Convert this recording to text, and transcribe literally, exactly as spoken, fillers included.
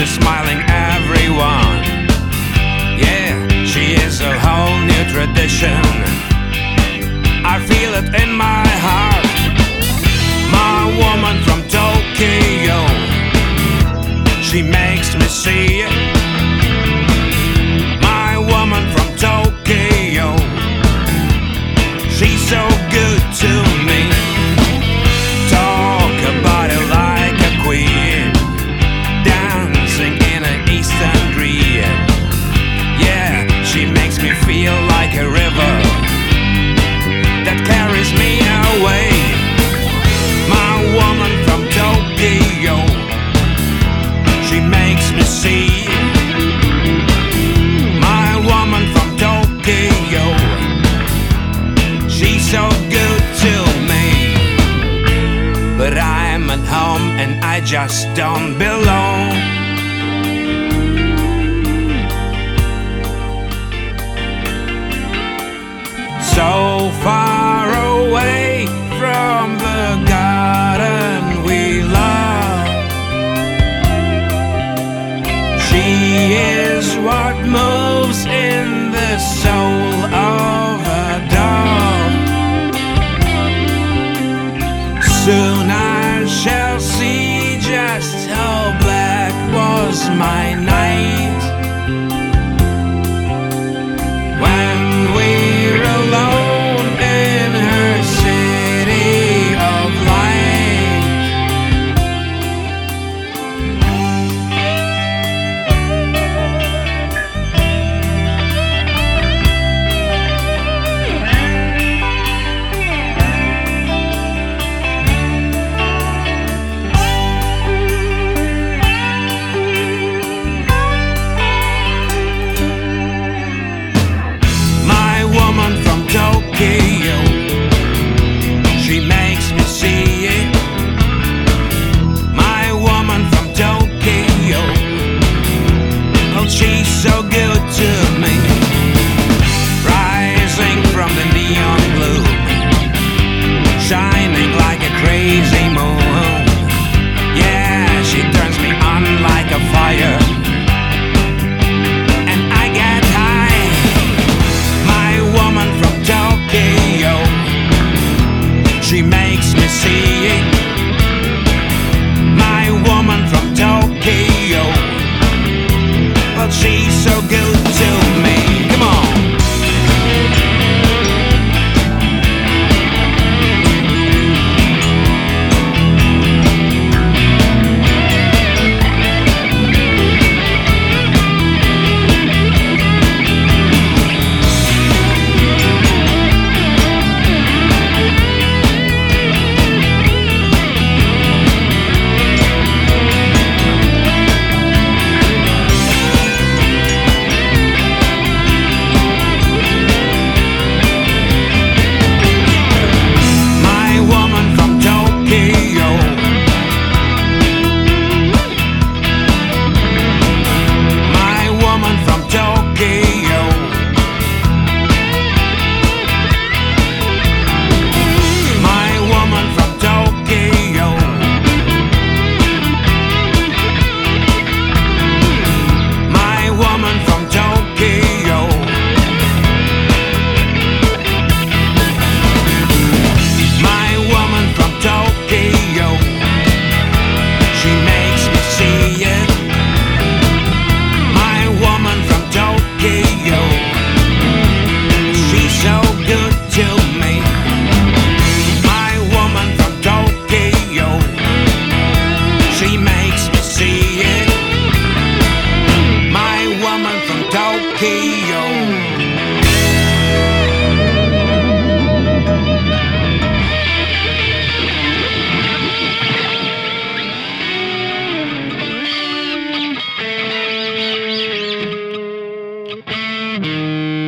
smiling everyone. Yeah, she is a whole new tradition. I feel it in my heart. My woman from Tokyo, she makes me see it. My woman from Tokyo, she's so good to me. Talk about it like a queen, dancing in an eastern dream. Yeah, she makes me feel like a river that carries me away. My woman from Tokyo, she makes me see. My woman from Tokyo, she's so good to me. But I'm at home and I just don't belong. So far away from the garden we love. She is what moves in the soul of a dove. Soon I shall see just how black was my night, when we're alone in her city of light. My woman from Tokyo, she makes me see it. My woman from Tokyo, oh, she's so good to me. Rising from the neon blue, shining like a crazy moon. Yeah, she turns me on like a fire, and I get high. My woman from Tokyo, she makes me see it. My woman from Tokyo, well, she's so good to me. Come on. Tokyo.